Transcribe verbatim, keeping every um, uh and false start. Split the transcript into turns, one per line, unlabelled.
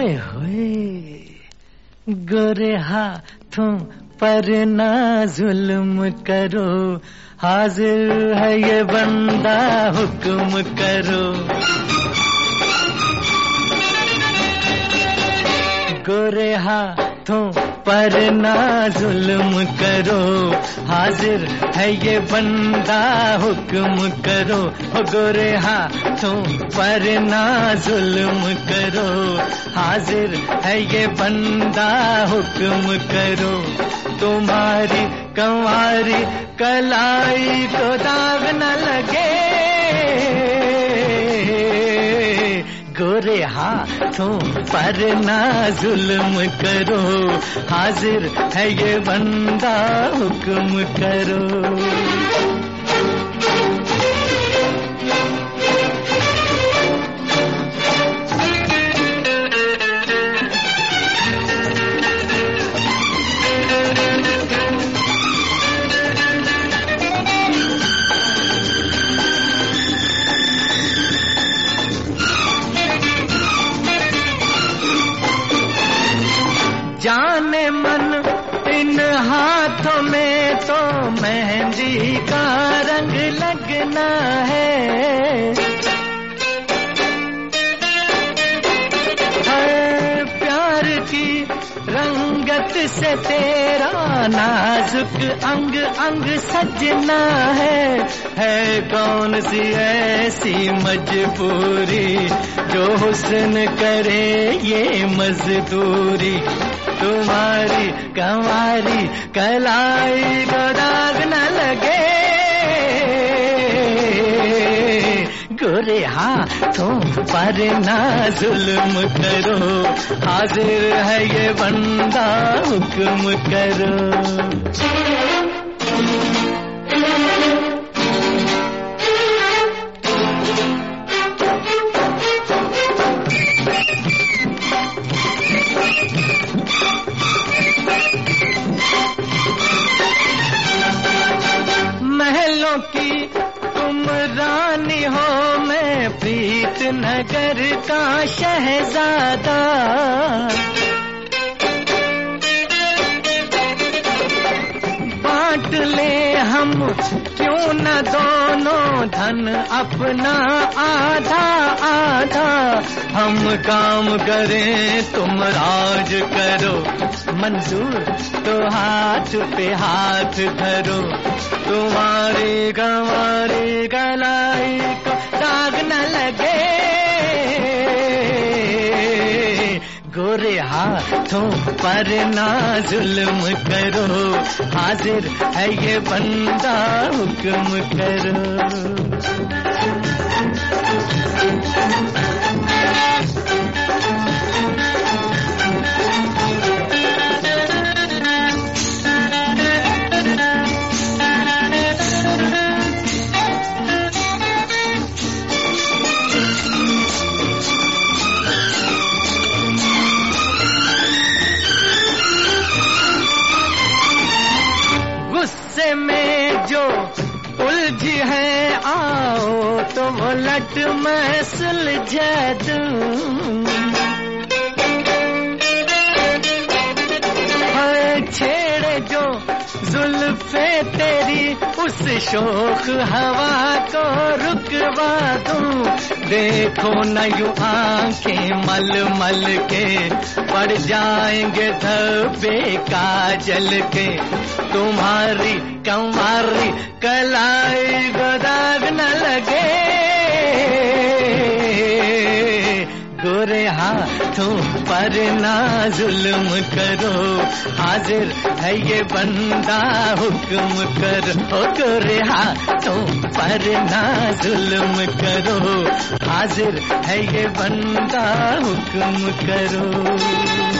ओए होए गोरे हाथों पर ना जुल्म करो, हाजिर है ये बंदा हुक्म करो। गोरे हाथों पर ना जुल्म करो, हाजिर है ये बंदा हुक्म करो। हो गोरे हाथों पर ना जुल्म करो, हाजिर है ये बंदा हुक्म करो। तुम्हारी कंवारी कलाई को दाग न लगे, गोरे हाथों पर ना जुल्म करो, हाजिर है ये बंदा हुक्म करो। जाने मन इन हाथों में तो मेहंदी का रंग लगना है। हर प्यार की रंगत से तेरा नाजुक अंग अंग सजना है। है कौन सी ऐसी मजबूरी जो हुस्न करे ये मजदूरी। तुम्हारी कंवारी कलाई को दाग न लगे, गोरे हाथों पर ना जुल्म करो, हाजिर है ये बंदा हुक्म करो। महलों की तुम रानी हो, मैं प्रीत नगर का शहजादा। बांट ले हम क्यों न दोनों धन अपना आधा आधा। हम काम करें तुम राज करो, मंजूर तो हाथ पे हाथ धरो। तुम्हारी कंवारी कलाई को दाग न लगे, गोरे हाथों पर ना जुल्म करो, हाजिर है ये बंदा हुक्म करो। गुस्से में जो उलझी है आओ तो वो लट मैं सुलझा दूं। छेड़े जो जुल्फे तेरी उस शोख हवा को रुकवा दूं। देखो न यूं आंखें मल मल के पड़ जाएंगे धब्बे काजल के। तुम्हारी कंवारी कलाई को दाग न लगे, गोरे हाथों पर ना जुल्म करो, हाजिर है ये बंदा हुक्म करो। गोरे हाथों पर ना जुल्म करो, हाजिर है ये बंदा हुक्म करो।